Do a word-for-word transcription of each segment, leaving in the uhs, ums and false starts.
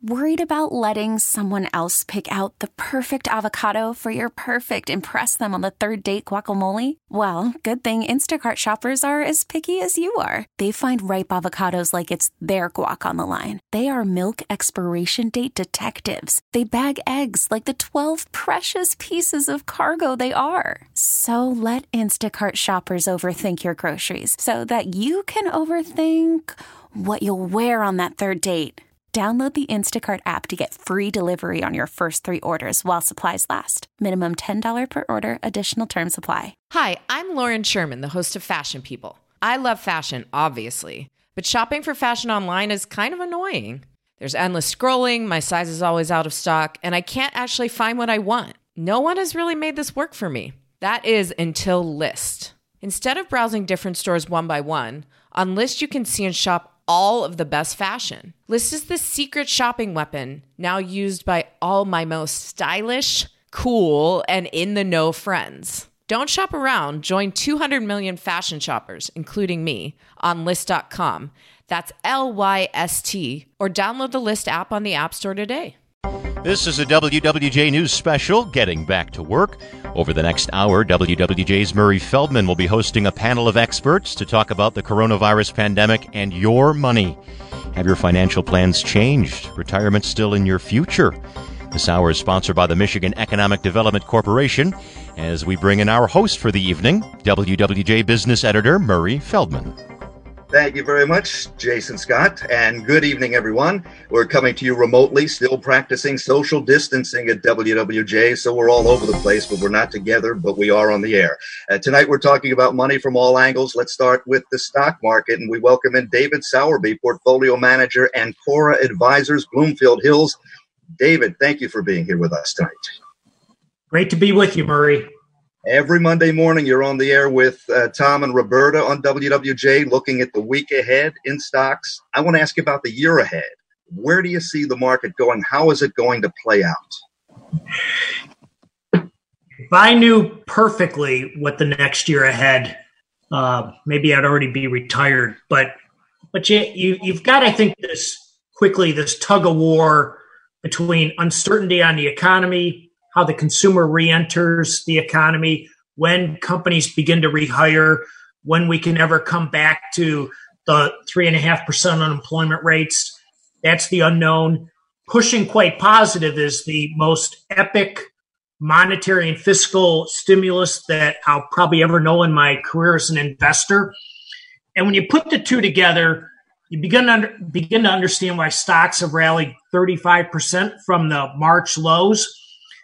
Worried about letting someone else pick out the perfect avocado for your perfect impress them on the third date guacamole? Well, good thing Instacart shoppers are as picky as you are. They find ripe avocados like it's their guac on the line. They are milk expiration date detectives. They bag eggs like the twelve precious pieces of cargo they are. So let Instacart shoppers overthink your groceries so that you can overthink what you'll wear on that third date. Download the Instacart app to get free delivery on your first three orders while supplies last. Minimum ten dollars per order. Additional terms apply. Hi, I'm Lauren Sherman, the host of Fashion People. I love fashion, obviously, but shopping for fashion online is kind of annoying. There's endless scrolling, my size is always out of stock, and I can't actually find what I want. No one has really made this work for me. That is until Lyst. Instead of browsing different stores one by one, on Lyst you can see and shop all of the best fashion. Lyst is the secret shopping weapon now used by all my most stylish, cool, and in-the-know friends. Don't shop around. Join two hundred million fashion shoppers, including me, on Lyst dot com. That's L Y S T. Or download the Lyst app on the App Store today. This is a W W J News special, Getting Back to Work. Over the next hour, W W J's Murray Feldman will be hosting a panel of experts to talk about the coronavirus pandemic and your money. Have your financial plans changed? Retirement still in your future? This hour is sponsored by the Michigan Economic Development Corporation as we bring in our host for the evening, W W J business editor Murray Feldman. Thank you very much, Jason Scott, and good evening, everyone. We're coming to you remotely, still practicing social distancing at W W J, so we're all over the place, but we're not together, but we are on the air. Uh, tonight, we're talking about money from all angles. Let's start with the stock market, and we welcome in David Sowerby, Portfolio Manager and Cora Advisors, Bloomfield Hills. David, thank you for being here with us tonight. Great to be with you, Murray. Every Monday morning, you're on the air with uh, Tom and Roberta on W W J, looking at the week ahead in stocks. I want to ask you about the year ahead. Where do you see the market going? How is it going to play out? If I knew perfectly what the next year ahead, uh, maybe I'd already be retired. But but you, you, you've got, I think, this quickly, this tug of war between uncertainty on the economy, how the consumer re-enters the economy, when companies begin to rehire, when we can ever come back to the three and a half percent unemployment rates. That's the unknown. Pushing quite positive is the most epic monetary and fiscal stimulus that I'll probably ever know in my career as an investor. And when you put the two together, you begin to, under, begin to understand why stocks have rallied thirty-five percent from the March lows.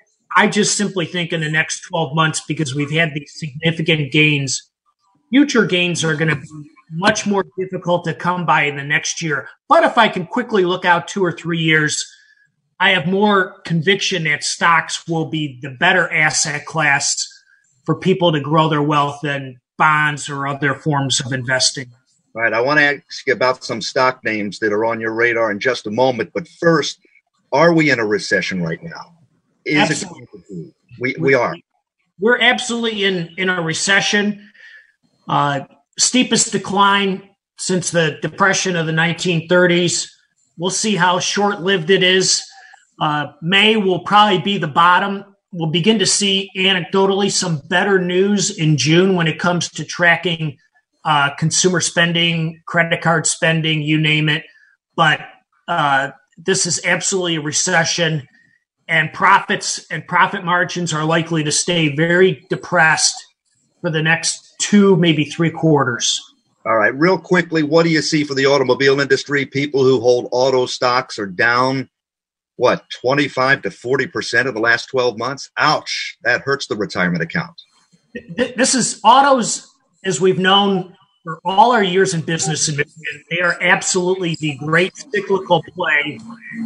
I just simply think in the next twelve months, because we've had these significant gains, future gains are going to be much more difficult to come by in the next year. But if I can quickly look out two or three years, I have more conviction that stocks will be the better asset class for people to grow their wealth than bonds or other forms of investing. All right. I want to ask you about some stock names that are on your radar in just a moment. But first, are we in a recession right now? Is Absolutely. It, we, we are. We're absolutely in, in a recession. Uh, steepest decline since the Depression of the nineteen thirties. We'll see how short-lived it is. Uh, May will probably be the bottom. We'll begin to see anecdotally some better news in June when it comes to tracking uh, consumer spending, credit card spending, you name it. But uh, this is absolutely a recession. And profits and profit margins are likely to stay very depressed for the next two, maybe three quarters. All right. Real quickly, what do you see for the automobile industry? People who hold auto stocks are down, what, twenty-five to forty percent in the last twelve months? Ouch. That hurts the retirement account. This is autos, as we've known for all our years in business in Michigan. They are absolutely the great cyclical play.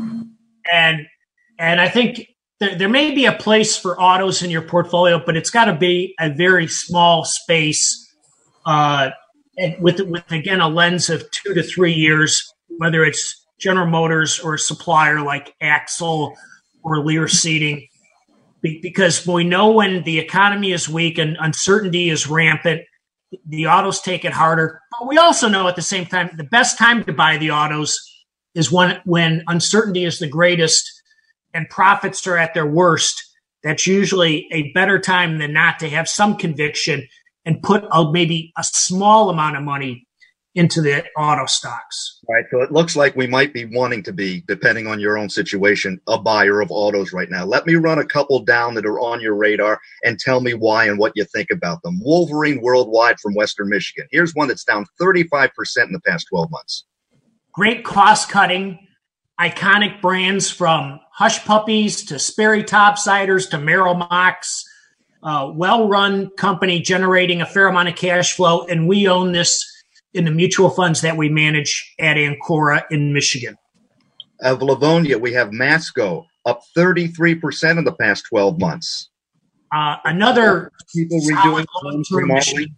And And I think there, there may be a place for autos in your portfolio, but it's got to be a very small space uh, and with, with, again, a lens of two to three years, whether it's General Motors or a supplier like Axle or Lear Seating, Be, because we know when the economy is weak and uncertainty is rampant, the autos take it harder. But we also know at the same time the best time to buy the autos is when, when uncertainty is the greatest and profits are at their worst. That's usually a better time than not to have some conviction and put a, maybe a small amount of money into the auto stocks. Right. So it looks like we might be wanting to be, depending on your own situation, a buyer of autos right now. Let me run a couple down that are on your radar and tell me why and what you think about them. Wolverine Worldwide from Western Michigan. Here's one that's down thirty-five percent in the past twelve months. Great cost cutting, iconic brands from Hush Puppies to Sperry Topsiders to Merrill Mocks. Uh, well-run company generating a fair amount of cash flow, and we own this in the mutual funds that we manage at Ancora in Michigan. Of Livonia, we have Masco, up thirty-three percent in the past twelve months. Uh, another people redoing homes remotely.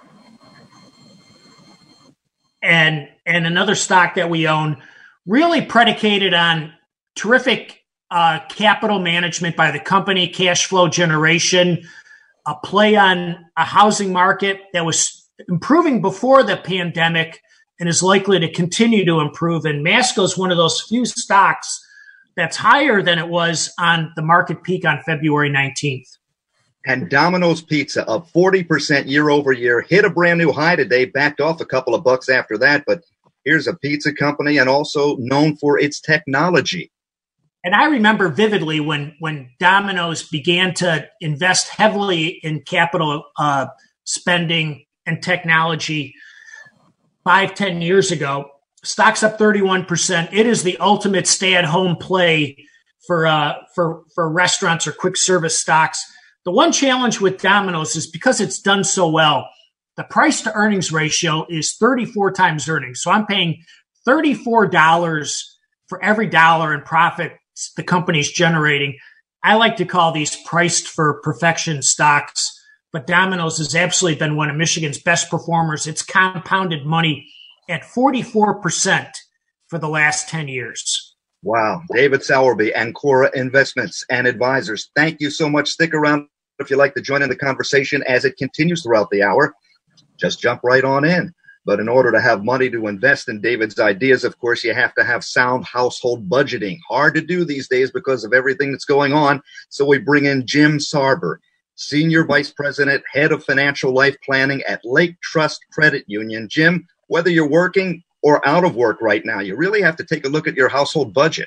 And, and another stock that we own, really predicated on terrific uh, capital management by the company, cash flow generation, a play on a housing market that was improving before the pandemic and is likely to continue to improve. And Masco is one of those few stocks that's higher than it was on the market peak on February nineteenth. And Domino's Pizza up forty percent year over year, hit a brand new high today, backed off a couple of bucks after that. But here's a pizza company and also known for its technology. And I remember vividly when, when Domino's began to invest heavily in capital uh, spending and technology five, ten years ago. Stock's up thirty-one percent. It is the ultimate stay-at-home play for uh, for for restaurants or quick service stocks. The one challenge with Domino's is because it's done so well, the price to earnings ratio is thirty-four times earnings. So I'm paying thirty-four dollars for every dollar in profit the company's generating. I like to call these priced for perfection stocks. But Domino's has absolutely been one of Michigan's best performers. It's compounded money at forty-four percent for the last ten years. Wow. David Sowerby, Ancora Investments and Advisors. Thank you so much. Stick around if you'd like to join in the conversation as it continues throughout the hour. Just jump right on in. But in order to have money to invest in David's ideas, of course, you have to have sound household budgeting. Hard to do these days because of everything that's going on. So we bring in Jim Sarber, Senior Vice President, Head of Financial Life Planning at Lake Trust Credit Union. Jim, whether you're working or out of work right now, you really have to take a look at your household budget.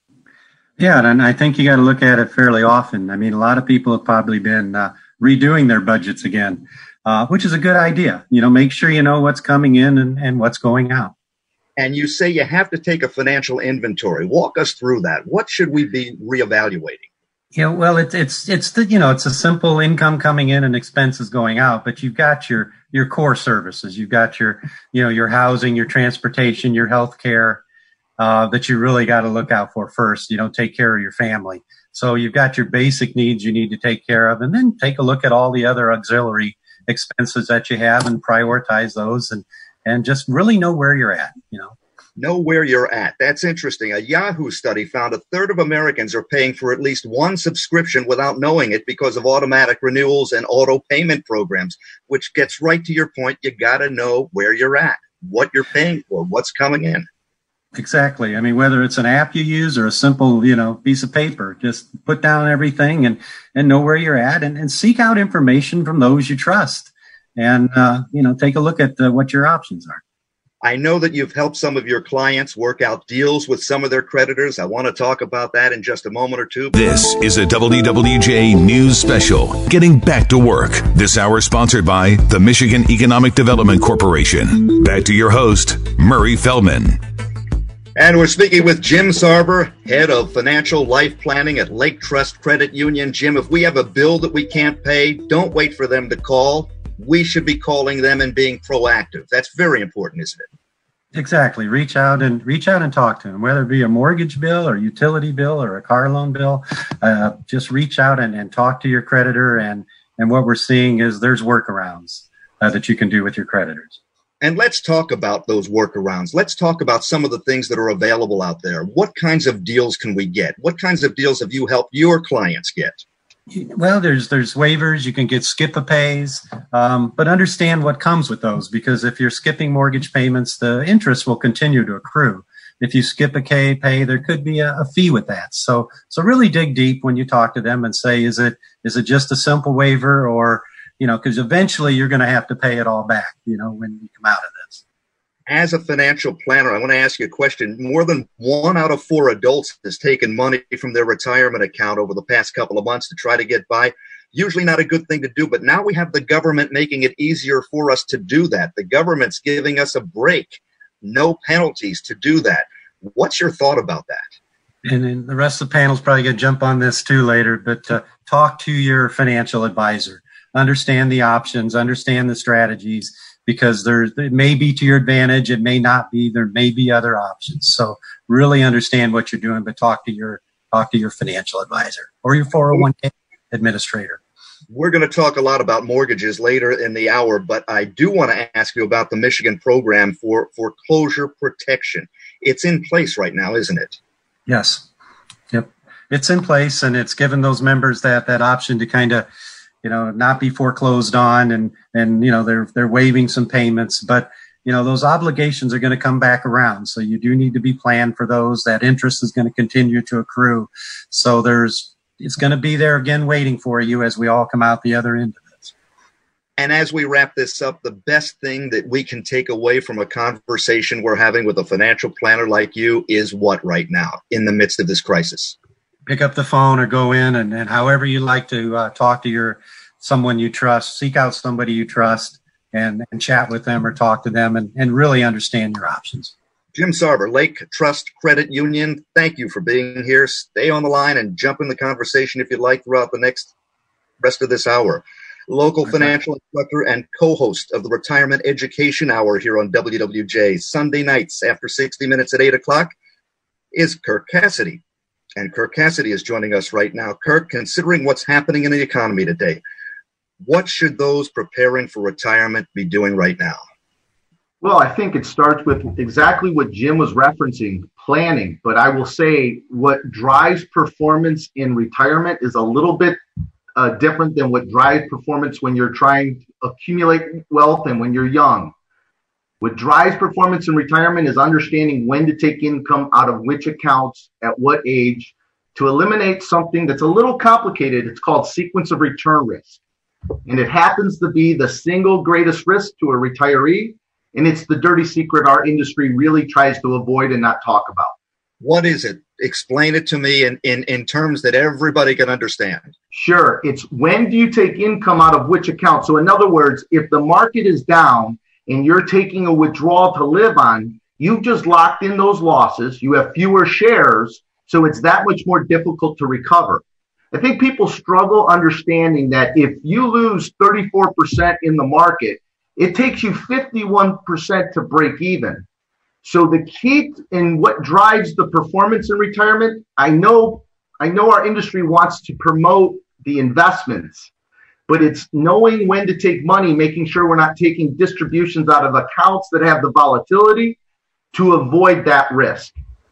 Yeah, and I think you got to look at it fairly often. I mean, a lot of people have probably been uh, redoing their budgets again, uh, which is a good idea. You know, make sure you know what's coming in and, and what's going out. And you say you have to take a financial inventory. Walk us through that. What should we be reevaluating? Yeah, well, it's it's it's the you know it's a simple income coming in and expenses going out, but you've got your your core services, you've got your you know your housing, your transportation, your health care uh, that you really got to look out for first. You don't take care of your family, so you've got your basic needs you need to take care of, and then take a look at all the other auxiliary expenses that you have and prioritize those, and and just really know where you're at. You know. Know where you're at. That's interesting. A Yahoo study found a third of Americans are paying for at least one subscription without knowing it because of automatic renewals and auto payment programs, which gets right to your point. You got to know where you're at, what you're paying for, what's coming in. Exactly. I mean, whether it's an app you use or a simple, you know, piece of paper, just put down everything and, and know where you're at and, and seek out information from those you trust and, uh, you know, take a look at uh, what your options are. I know that you've helped some of your clients work out deals with some of their creditors. I want to talk about that in just a moment or two. This is a W W J News Special, Getting Back to Work. This hour sponsored by the Michigan Economic Development Corporation. Back to your host, Murray Feldman. And we're speaking with Jim Sarber, Head of Financial Life Planning at Lake Trust Credit Union. Jim, if we have a bill that we can't pay, don't wait for them to call. We should be calling them and being proactive. That's very important, isn't it? Exactly. Reach out and reach out and talk to them, whether it be a mortgage bill or utility bill or a car loan bill. Uh, just reach out and, and talk to your creditor. And, and what we're seeing is there's workarounds uh, that you can do with your creditors. And let's talk about those workarounds. Let's talk about some of the things that are available out there. What kinds of deals can we get? What kinds of deals have you helped your clients get? Well, there's there's waivers. You can get skip-a-pays, um, but understand what comes with those, because if you're skipping mortgage payments, the interest will continue to accrue. if you skip a K pay, there could be a, a fee with that. So, so really dig deep when you talk to them and say, is it, is it just a simple waiver, or, you know, because eventually you're going to have to pay it all back, you know, when you come out of this. As a financial planner, I want to ask you a question. More than one out of four adults has taken money from their retirement account over the past couple of months to try to get by. Usually not a good thing to do, but now we have the government making it easier for us to do that. The government's giving us a break, no penalties to do that. What's your thought about that? And, and the rest of the panel's probably going to jump on this too later, but uh, talk to your financial advisor. Understand the options, understand the strategies, because there's, it may be to your advantage, it may not be. There may be other options. So really understand what you're doing, but talk to your talk to your financial advisor or your four oh one k administrator. We're going to talk a lot about mortgages later in the hour, but I do want to ask you about the Michigan program for foreclosure protection. It's in place right now, isn't it? Yes. Yep. It's in place, and it's given those members that that option to kind of, you know, not be foreclosed on, and, and, you know, they're, they're waiving some payments, but, you know, those obligations are going to come back around. So you do need to be planned for those. That interest is going to continue to accrue. So there's, it's going to be there again waiting for you as we all come out the other end of this. And as we wrap this up, the best thing that we can take away from a conversation we're having with a financial planner like you is what right now in the midst of this crisis? Pick up the phone or go in, and, and however you like to uh, talk to your someone you trust, seek out somebody you trust and, and chat with them or talk to them and, and really understand your options. Jim Sarver, Lake Trust Credit Union, thank you for being here. Stay on the line and jump in the conversation if you'd like throughout the next rest of this hour. Local okay. financial instructor and co-host of the Retirement Education Hour here on W W J, Sunday nights after sixty minutes at eight o'clock, is Kirk Cassidy. And Kirk Cassidy is joining us right now. Kirk, considering what's happening in the economy today, what should those preparing for retirement be doing right now? Well, I think it starts with exactly what Jim was referencing, planning. But I will say what drives performance in retirement is a little bit uh, different than what drives performance when you're trying to accumulate wealth and when you're young. What drives performance in retirement is understanding when to take income out of which accounts, at what age, to eliminate something that's a little complicated. It's called sequence of return risk. And it happens to be the single greatest risk to a retiree. And it's the dirty secret our industry really tries to avoid and not talk about. What is it? Explain it to me in, in, in terms that everybody can understand. Sure. It's when do you take income out of which account? So in other words, if the market is down and you're taking a withdrawal to live on, you've just locked in those losses. You have fewer shares, so it's that much more difficult to recover. I think people struggle understanding that if you lose thirty-four percent in the market, it takes you fifty-one percent to break even. So the key in what drives the performance in retirement, I know, I know our industry wants to promote the investments, but it's knowing when to take money, making sure we're not taking distributions out of accounts that have the volatility to avoid that risk.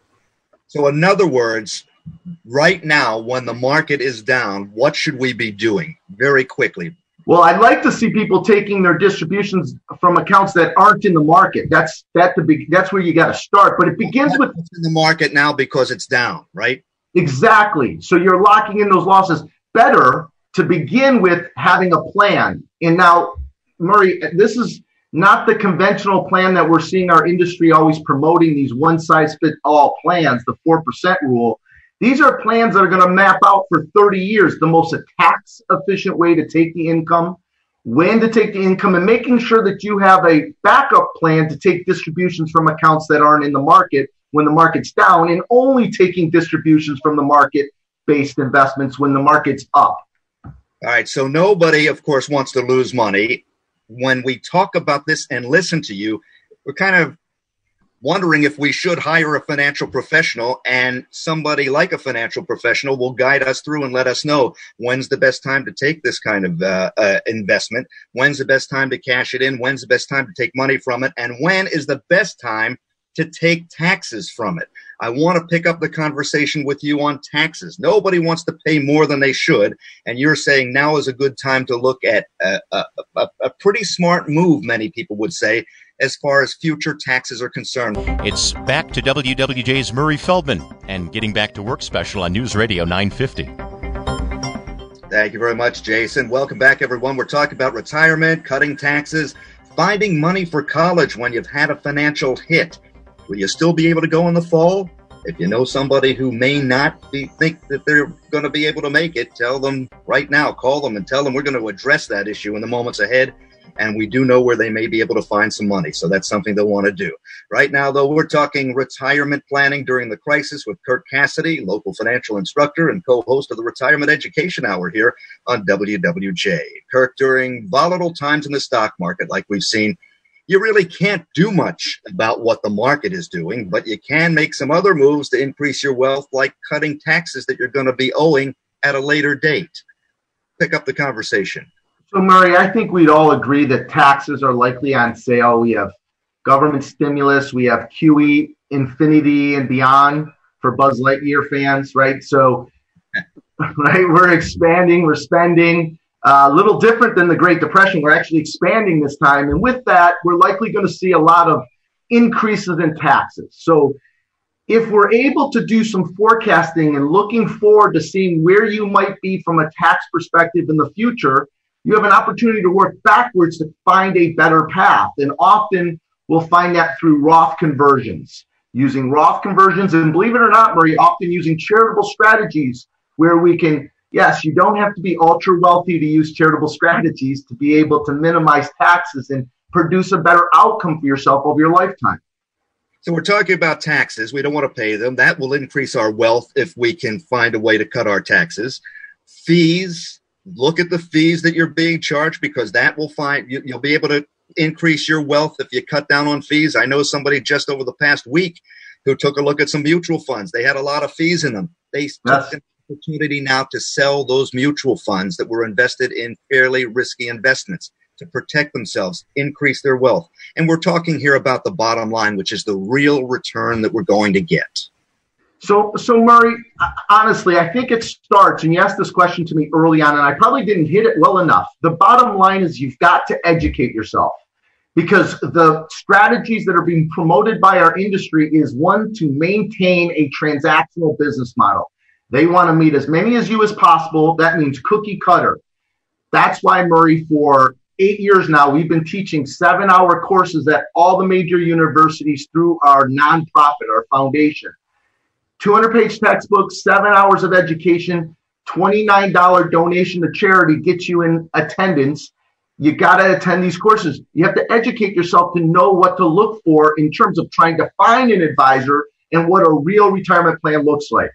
So in other words, right now, when the market is down, what should we be doing? Very quickly. Well, I'd like to see people taking their distributions from accounts that aren't in the market. That's that the big. That's where you got to start. But it begins with it's in the market now because it's down, right? Exactly. So you're locking in those losses. Better to begin with having a plan. And now, Murray, this is not the conventional plan that we're seeing our industry always promoting, these one-size-fits-all plans, the four percent rule. These are plans that are going to map out for thirty years the most tax-efficient way to take the income, when to take the income, and making sure that you have a backup plan to take distributions from accounts that aren't in the market when the market's down, and only taking distributions from the market-based investments when the market's up. All right, so nobody, of course, wants to lose money. When we talk about this and listen to you, we're kind of wondering if we should hire a financial professional, and somebody like a financial professional will guide us through and let us know when's the best time to take this kind of uh, uh, investment, when's the best time to cash it in, when's the best time to take money from it, and when is the best time to take taxes from it. I want to pick up the conversation with you on taxes. Nobody wants to pay more than they should, and you're saying now is a good time to look at a, a, a, a pretty smart move, many people would say, as far as future taxes are concerned. It's back to W W J's Murray Feldman and Getting Back to Work special on News Radio nine fifty. Thank you very much, Jason. Welcome back, everyone. We're talking about retirement, cutting taxes, finding money for college when you've had a financial hit. Will you still be able to go in the fall? If you know somebody who may not be, think that they're going to be able to make it, tell them right now, call them and tell them we're going to address that issue in the moments ahead. And we do know where they may be able to find some money. So that's something they'll want to do. Right now, though, we're talking retirement planning during the crisis with Kirk Cassidy, local financial instructor and co-host of the Retirement Education Hour here on W W J. Kirk, during volatile times in the stock market like we've seen, you really can't do much about what the market is doing, but you can make some other moves to increase your wealth, like cutting taxes that you're going to be owing at a later date. Pick up the conversation. So, Murray, I think we'd all agree that taxes are likely on sale. We have government stimulus. We have Q E, Infinity, and beyond for Buzz Lightyear fans, right? So, right, we're expanding, we're spending. A uh, little different than the Great Depression. We're actually expanding this time. And with that, we're likely going to see a lot of increases in taxes. So if we're able to do some forecasting and looking forward to seeing where you might be from a tax perspective in the future, you have an opportunity to work backwards to find a better path. And often we'll find that through Roth conversions. Using Roth conversions, and believe it or not, Murray, often using charitable strategies where we can, yes, you don't have to be ultra wealthy to use charitable strategies to be able to minimize taxes and produce a better outcome for yourself over your lifetime. So we're talking about taxes. We don't want to pay them. That will increase our wealth if we can find a way to cut our taxes. Fees, look at the fees that you're being charged, because that will find you, you'll be able to increase your wealth if you cut down on fees. I know somebody just over the past week who took a look at some mutual funds. They had a lot of fees in them. They took an opportunity now to sell those mutual funds that were invested in fairly risky investments to protect themselves, increase their wealth. And we're talking here about the bottom line, which is the real return that we're going to get. So, so Murray, honestly, I think it starts, and you asked this question to me early on, and I probably didn't hit it well enough. The bottom line is you've got to educate yourself, because the strategies that are being promoted by our industry is, one, to maintain a transactional business model. They want to meet as many as you as possible. That means cookie cutter. That's why, Murray, for eight years now, we've been teaching seven-hour courses at all the major universities through our nonprofit, our foundation. two hundred page textbooks, seven hours of education, twenty-nine dollars donation to charity gets you in attendance. You got to attend these courses. You have to educate yourself to know what to look for in terms of trying to find an advisor and what a real retirement plan looks like.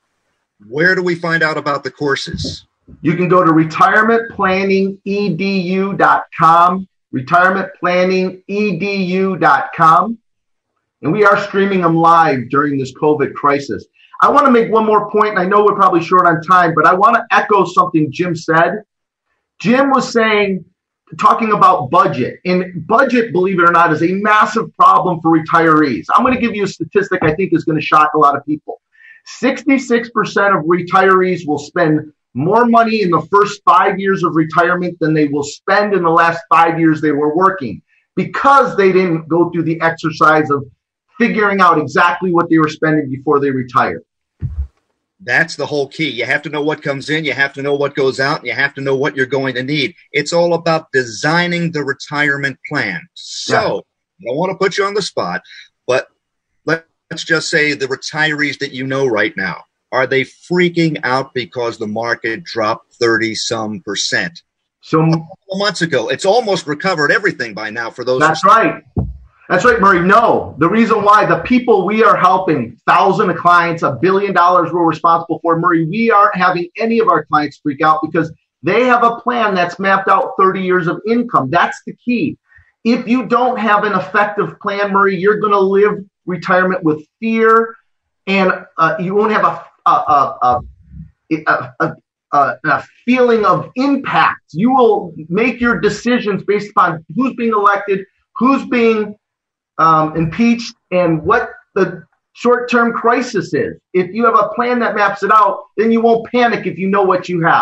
Where do we find out about the courses? You can go to retirement planning e d u dot com, retirement planning e d u dot com. And we are streaming them live during this COVID crisis. I want to make one more point, and I know we're probably short on time, but I want to echo something Jim said. Jim was saying, talking about budget, and budget, believe it or not, is a massive problem for retirees. I'm going to give you a statistic I think is going to shock a lot of people. sixty-six percent of retirees will spend more money in the first five years of retirement than they will spend in the last five years they were working, because they didn't go through the exercise of figuring out exactly what they were spending before they retired. That's the whole key. You have to know what comes in, you have to know what goes out, and you have to know what you're going to need. It's all about designing the retirement plan. So, yeah. I don't want to put you on the spot, but let's just say the retirees that you know right now, are they freaking out because the market dropped thirty some percent? So a couple of months ago, it's almost recovered everything by now for those. That's right. That's right, Murray. No, the reason why the people we are helping, thousand of clients, a billion dollars we're responsible for, Murray, we aren't having any of our clients freak out because they have a plan that's mapped out thirty years of income. That's the key. If you don't have an effective plan, Murray, you're going to live retirement with fear, and uh, you won't have a a, a, a, a, a, a feeling of impact. You will make your decisions based upon who's being elected, who's being Um, impeached, and what the short-term crisis is. If you have a plan that maps it out, then you won't panic if you know what you have.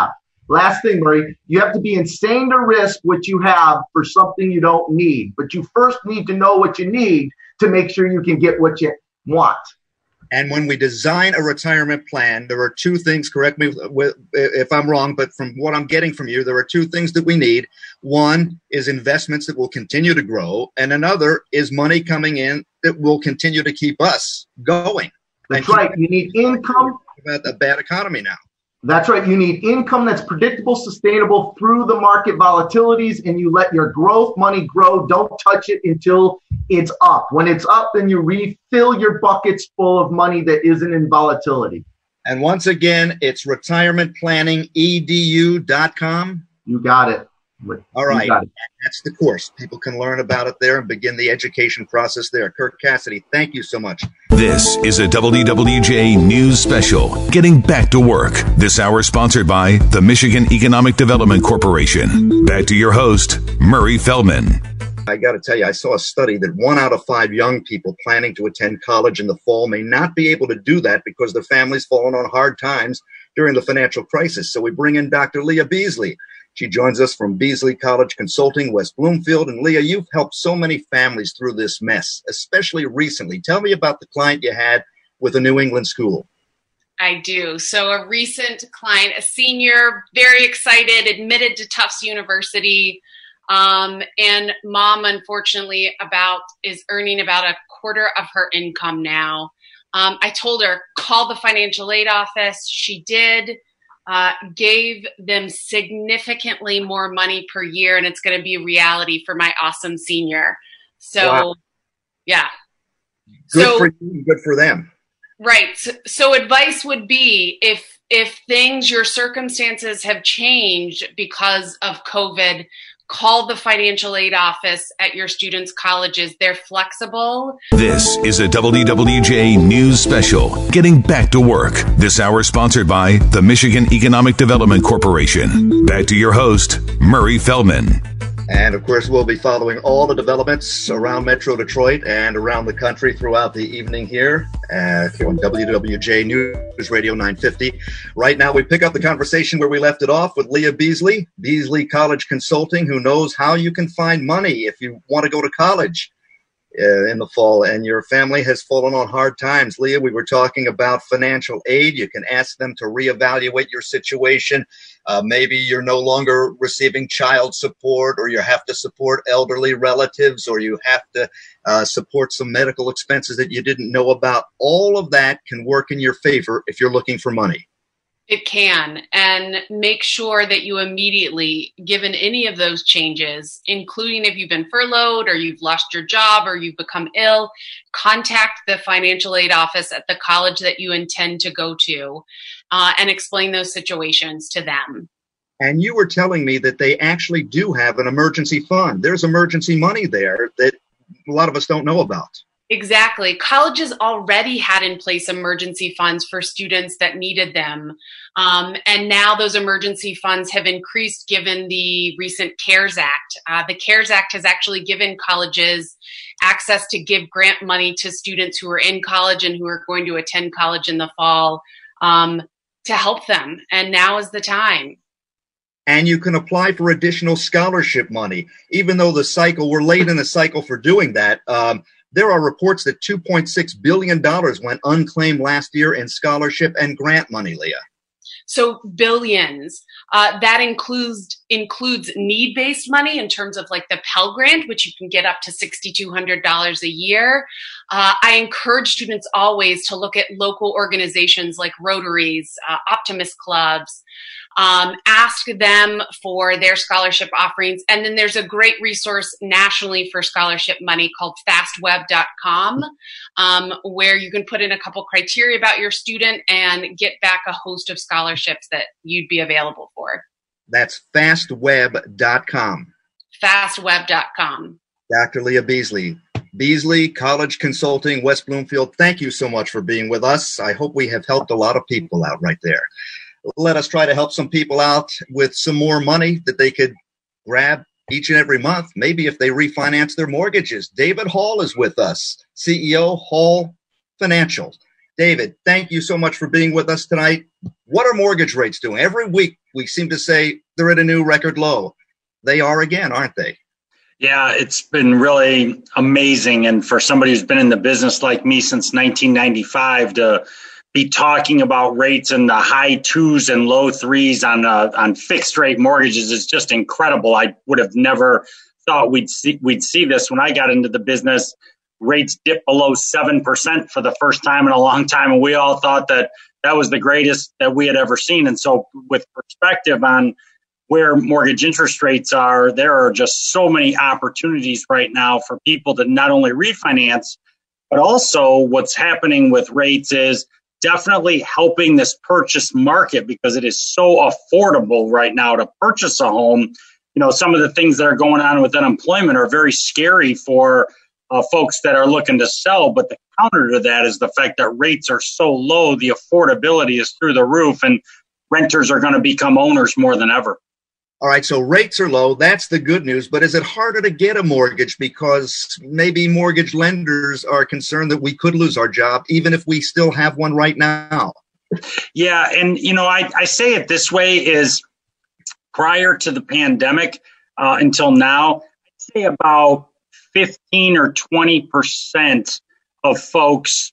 last thing, Murray, you have to be insane to risk what you have for something you don't need. But you first need to know what you need to make sure you can get what you want. And when we design a retirement plan, there are two things, correct me if I'm wrong, but from what I'm getting from you, there are two things that we need. One is investments that will continue to grow, and another is money coming in that will continue to keep us going. That's right. You need income. About a bad economy now. That's right. You need income that's predictable, sustainable through the market volatilities, and you let your growth money grow. Don't touch it until it's up. When it's up, then you refill your buckets full of money that isn't in volatility. And once again, it's retirement planning e d u dot com. You got it. All right. That's the course. People can learn about it there and begin the education process there. Kirk Cassidy, thank you so much. This is a W W J News Special, Getting Back to Work. This hour sponsored by the Michigan Economic Development Corporation. Back to your host, Murray Feldman. I got to tell you, I saw a study that one out of five young people planning to attend college in the fall may not be able to do that because their family's fallen on hard times during the financial crisis. So we bring in Doctor Leah Beasley. She joins us from Beasley College Consulting, West Bloomfield. And Leah, you've helped so many families through this mess, especially recently. Tell me about the client you had with a New England school. I do. So a recent client, a senior, very excited, admitted to Tufts University. Um, and mom, unfortunately, about is earning about a quarter of her income now. Um, I told her, call the financial aid office. She did. Uh, gave them significantly more money per year, and it's going to be a reality for my awesome senior. So, wow. yeah. Good so, for you, good for them. Right. So, so advice would be if if things, your circumstances have changed because of COVID, call the financial aid office at your students' colleges. They're flexible. This is a W W J News Special, Getting Back to Work. This hour sponsored by the Michigan Economic Development Corporation. Back to your host, Murray Feldman. And, of course, we'll be following all the developments around Metro Detroit and around the country throughout the evening here uh, on W W J News Radio nine fifty. Right now, we pick up the conversation where we left it off with Leah Beasley, Beasley College Consulting, who knows how you can find money if you want to go to college uh, in the fall and your family has fallen on hard times. Leah, we were talking about financial aid. You can ask them to reevaluate your situation. Uh, maybe you're no longer receiving child support, or you have to support elderly relatives, or you have to uh, support some medical expenses that you didn't know about. All of that can work in your favor if you're looking for money. It can. And make sure that you immediately, given any of those changes, including if you've been furloughed or you've lost your job or you've become ill, contact the financial aid office at the college that you intend to go to uh, and explain those situations to them. And you were telling me that they actually do have an emergency fund. There's emergency money there that a lot of us don't know about. Exactly. Colleges already had in place emergency funds for students that needed them. Um, and now those emergency funds have increased given the recent CARES Act. Uh, the CARES Act has actually given colleges access to give grant money to students who are in college and who are going to attend college in the fall um, to help them. And now is the time. And you can apply for additional scholarship money, even though the cycle, we're late in the cycle for doing that. Um, There are reports that two point six billion dollars went unclaimed last year in scholarship and grant money, Leah. So billions. Uh, that includes includes need-based money in terms of like the Pell Grant, which you can get up to six thousand two hundred dollars a year. Uh, I encourage students always to look at local organizations like Rotaries, uh, Optimist Clubs. Um, ask them for their scholarship offerings. And then there's a great resource nationally for scholarship money called fast web dot com, um, where you can put in a couple criteria about your student and get back a host of scholarships that you'd be available for. That's fast web dot com. fast web dot com. Doctor Leah Beasley. Beasley College Consulting, West Bloomfield, thank you so much for being with us. I hope we have helped a lot of people out right there. Let us try to help some people out with some more money that they could grab each and every month, maybe if they refinance their mortgages. David Hall is with us, C E O, Hall Financial. David, thank you so much for being with us tonight. What are mortgage rates doing? Every week we seem to say they're at a new record low. They are again, aren't they? Yeah, it's been really amazing. And for somebody who's been in the business like me since nineteen ninety-five to be talking about rates in the high twos and low threes on uh, on fixed rate mortgages is just incredible. I would have never thought we'd see we'd see this when I got into the business. Rates dipped below seven percent for the first time in a long time, and we all thought that that was the greatest that we had ever seen. And so with perspective on where mortgage interest rates are, there are just so many opportunities right now for people to not only refinance, but also what's happening with rates is definitely helping this purchase market because it is so affordable right now to purchase a home. You know, some of the things that are going on with unemployment are very scary for uh, folks that are looking to sell. But the counter to that is the fact that rates are so low, the affordability is through the roof, and renters are going to become owners more than ever. All right, so rates are low. That's the good news. But is it harder to get a mortgage because maybe mortgage lenders are concerned that we could lose our job, even if we still have one right now? Yeah, and, you know, I, I say it this way is prior to the pandemic uh, until now, I'd say about fifteen or twenty percent of folks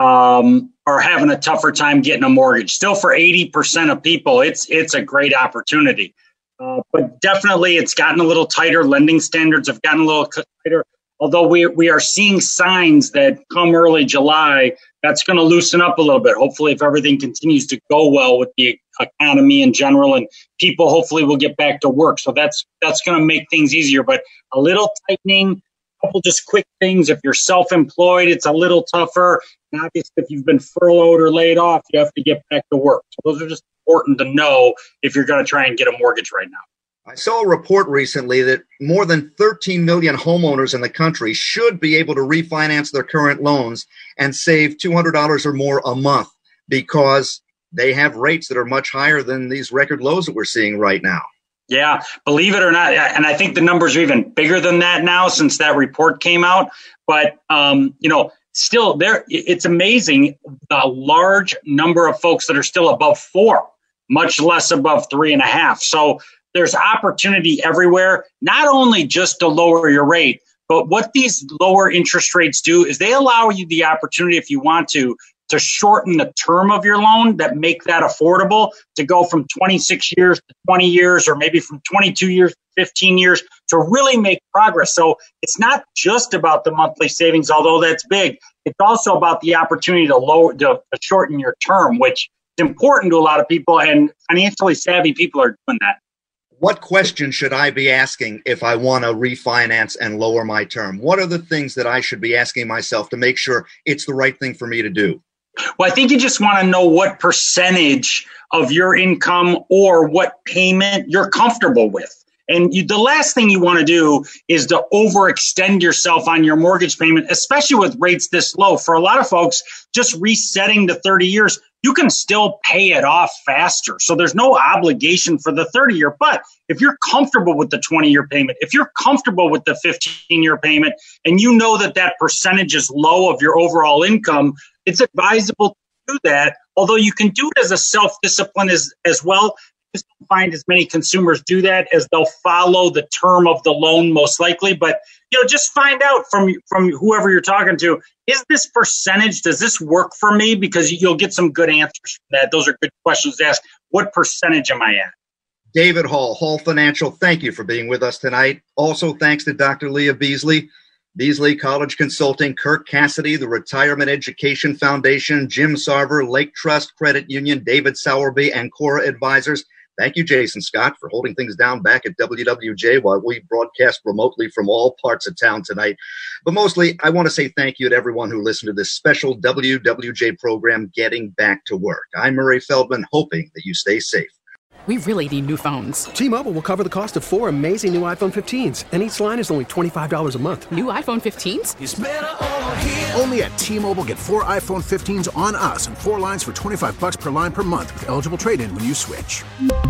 um, are having a tougher time getting a mortgage. Still, for eighty percent of people, it's it's a great opportunity. Uh, but definitely it's gotten a little tighter. Lending standards have gotten a little tighter, although we we are seeing signs that come early July, that's going to loosen up a little bit. Hopefully, if everything continues to go well with the economy in general and people hopefully will get back to work. So that's that's going to make things easier. But a little tightening, a couple just quick things. If you're self-employed, it's a little tougher. And obviously, if you've been furloughed or laid off, you have to get back to work. So those are just important to know if you're going to try and get a mortgage right now. I saw a report recently that more than thirteen million homeowners in the country should be able to refinance their current loans and save two hundred dollars or more a month because they have rates that are much higher than these record lows that we're seeing right now. Yeah, believe it or not, and I think the numbers are even bigger than that now since that report came out. But, um, you know, still there, it's amazing the large number of folks that are still above four, much less above three and a half. So there's opportunity everywhere, not only just to lower your rate, but what these lower interest rates do is they allow you the opportunity, if you want to, to shorten the term of your loan that make that affordable, to go from twenty-six years to twenty years, or maybe from twenty-two years to fifteen years, to really make progress. So it's not just about the monthly savings, although that's big. It's also about the opportunity to lower, to, to shorten your term, which is important to a lot of people, and financially savvy people are doing that. What questions should I be asking if I want to refinance and lower my term? What are the things that I should be asking myself to make sure it's the right thing for me to do? Well, I think you just want to know what percentage of your income or what payment you're comfortable with. And you, the last thing you want to do is to overextend yourself on your mortgage payment, especially with rates this low. For a lot of folks, just resetting to thirty years, you can still pay it off faster. So there's no obligation for the thirty year. But if you're comfortable with the twenty year payment, if you're comfortable with the fifteen year payment, and you know that that percentage is low of your overall income, it's advisable to do that. Although you can do it as a self-discipline as, as well. Just don't find as many consumers do that, as they'll follow the term of the loan most likely. But, you know, just find out from from whoever you're talking to, is this percentage, does this work for me? Because you'll get some good answers from that. Those are good questions to ask. What percentage am I at? David Hall, Hall Financial, thank you for being with us tonight. Also, thanks to Doctor Leah Beasley, Beasley College Consulting, Kirk Cassidy, the Retirement Education Foundation, Jim Sarver, Lake Trust Credit Union, David Sowerby, and Cora Advisors. Thank you, Jason Scott, for holding things down back at W W J while we broadcast remotely from all parts of town tonight. But mostly, I want to say thank you to everyone who listened to this special W W J program, Getting Back to Work. I'm Murray Feldman, hoping that you stay safe. We really need new phones. T-Mobile will cover the cost of four amazing new iPhone fifteens, and each line is only twenty-five dollars a month. New iPhone fifteens? It's better over here. Only at T-Mobile, get four iPhone fifteens on us and four lines for twenty-five dollars per line per month with eligible trade-in when you switch.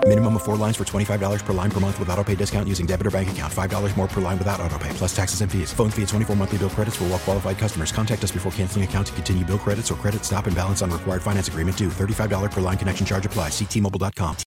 Minimum of four lines for twenty-five dollars per line per month with autopay discount using debit or bank account. five dollars more per line without autopay, plus taxes and fees. Phone fee at twenty-four monthly bill credits for well-qualified customers. Contact us before canceling account to continue bill credits or credit stop and balance on required finance agreement due. thirty-five dollars per line connection charge applies. See T Mobile dot com.